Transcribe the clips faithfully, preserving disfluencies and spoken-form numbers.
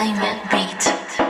Entertainment Beat.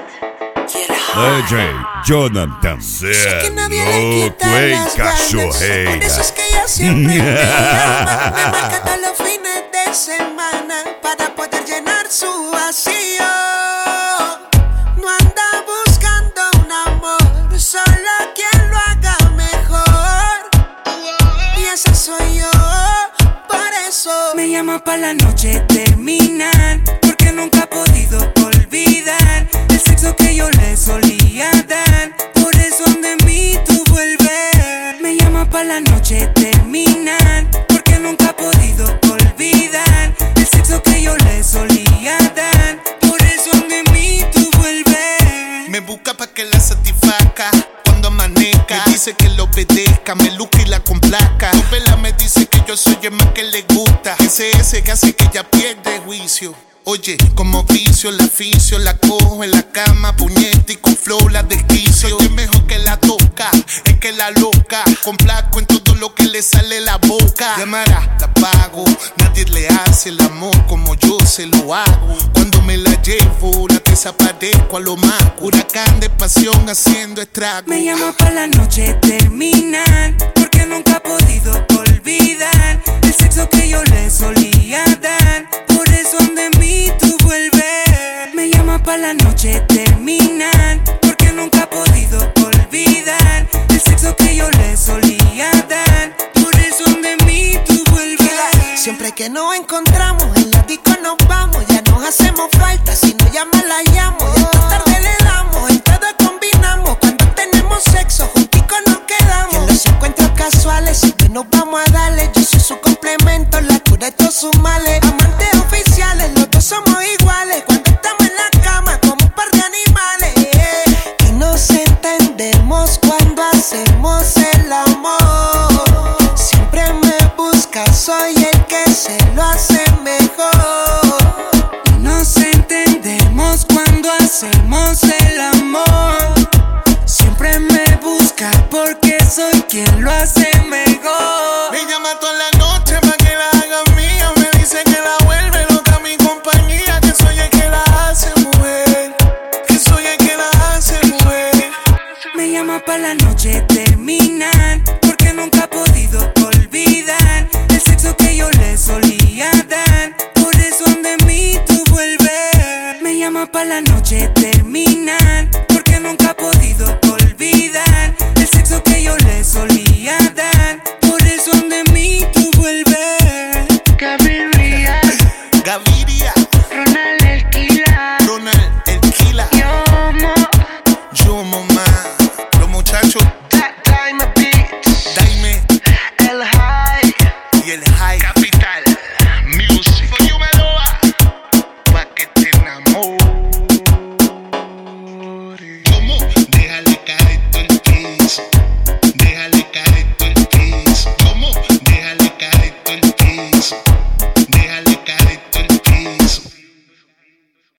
D J Jonathan Zeno, tu cachorreira. Por eso es que ella siempre me llama, me marca todos los fines de semana para poder llenar su vacío. No anda buscando un amor, solo quien lo haga mejor. Y esa soy yo, por eso me llama pa' la noche terminar, porque nunca ha podido olvidar el sexo que yo le solía dar. Por eso de mí tú vuelves. Me llama pa' la noche terminar, porque nunca ha podido olvidar el sexo que yo le solía dar. Por eso de mí tú vuelves. Me busca pa' que la satisfaga cuando amanezca. Me dice que lo obedezca, me luca y la complaca. Tu vela me dice que yo soy el más que le gusta. Ese ese que hace que ella pierde juicio. Oye, como vicio, la aficio, la cojo en la cama, puñete y con flow la desquicio. Oye, mejor que la toca, es que la loca, complazco en todo lo que le sale la boca. Llamará, la pago, nadie le hace el amor como yo se lo hago. Cuando me la llevo, la desaparezco a lo más. Huracán de pasión haciendo estrago. Me llama pa' la noche terminar, porque nunca ha podido olvidar el sexo que yo le solía dar. Por eso de mí tú vuelves. Me llama pa' la noche terminar, porque nunca ha podido olvidar el sexo que yo le solía dar. Por eso de mí tú vuelves. siempre que nos encontramos en la disco nos vamos. Ya nos hacemos falta, si no llama la llamo. Ya esta tarde le damos, en todo combinamos. Cuando tenemos sexo, junticos nos quedamos. Y en los encuentros casuales siempre nos vamos a darle. Yo soy su complemento, la cura de todos sus males.